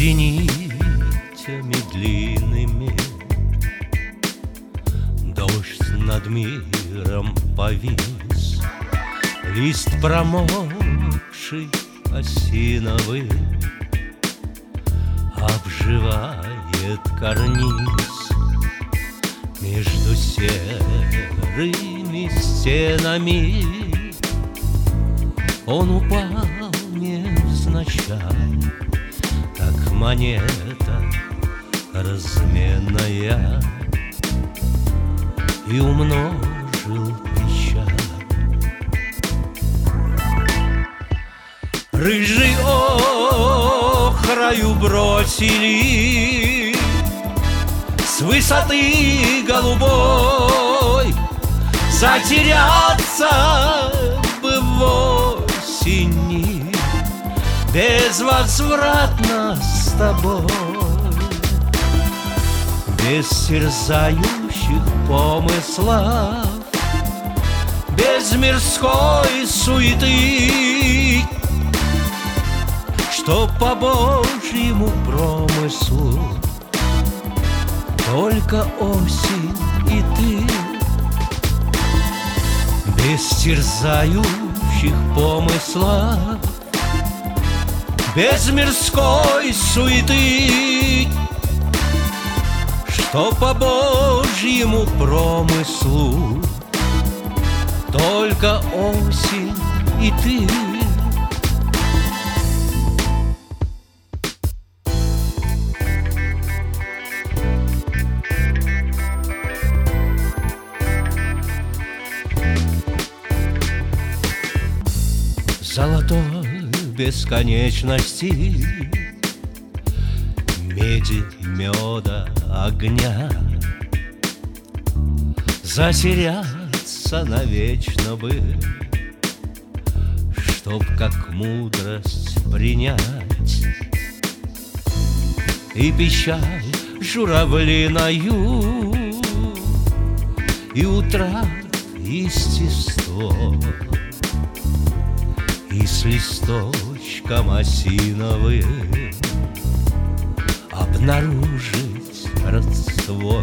нитями длинными. Дождь над миром повис, лист промокший осиновый обживает карниз между серыми стенами. Он упал невзначай, как монета разменная, и умножил печаль. Рыжий охрою бросили с высоты голубой, затеряться бы в осени безвозвратно с тобой. Без терзающих помыслов, без мирской суеты, что по Божьему промыслу только осень и ты. Без терзающих помыслов, без мирской суеты, что по Божьему промыслу только осень и ты. Золотой бесконечности, меди, меда, огня, затеряться навечно бы, чтоб как мудрость принять, и печаль журавлиною, и утрат естество, и с листочком осиновым обнаружить родство.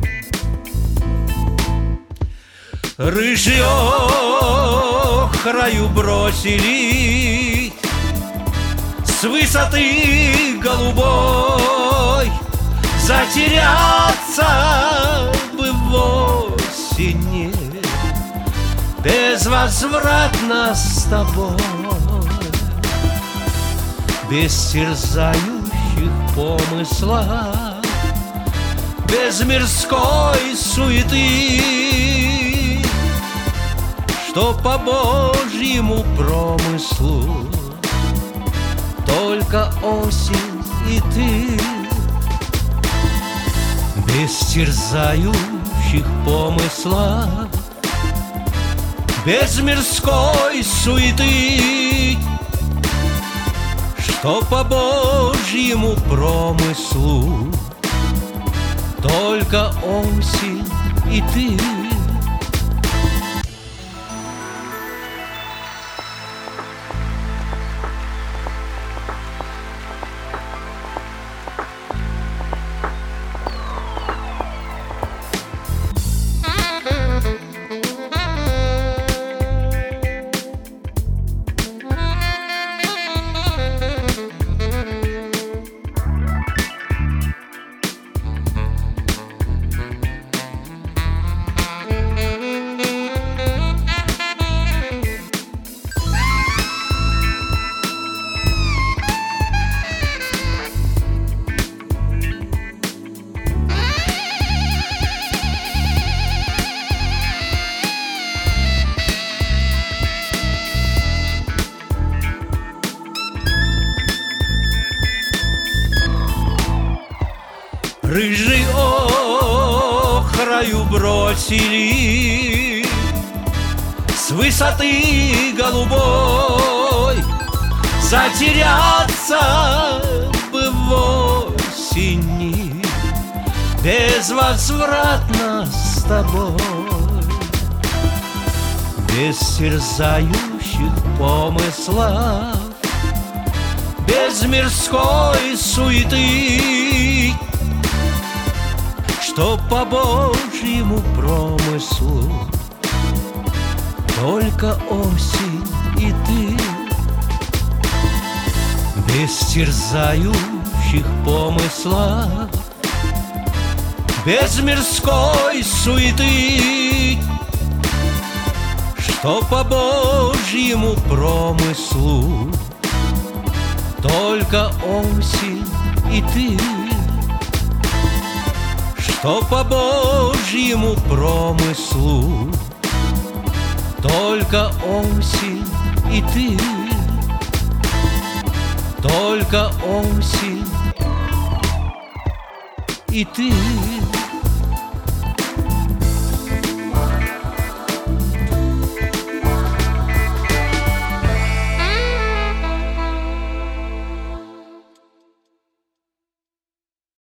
Рыжий охрою бросили с высоты голубой, затеряться бы в осени безвозвратно с тобой. Без терзающих помыслов, без мирской суеты, что по Божьему промыслу только осень и ты. Без терзающих помыслов, без мирской суеты, что по Божьему промыслу только осень и ты. Рыжий охрою бросили с высоты голубой, затеряться бы в осени безвозвратно с тобой. Без терзающих помыслов, без мирской суеты, что по Божьему промыслу только осень и ты. Без терзающих помыслов, без мирской суеты, что по Божьему промыслу только осень и ты. Что по Божьему промыслу только осень и ты. Только осень и ты.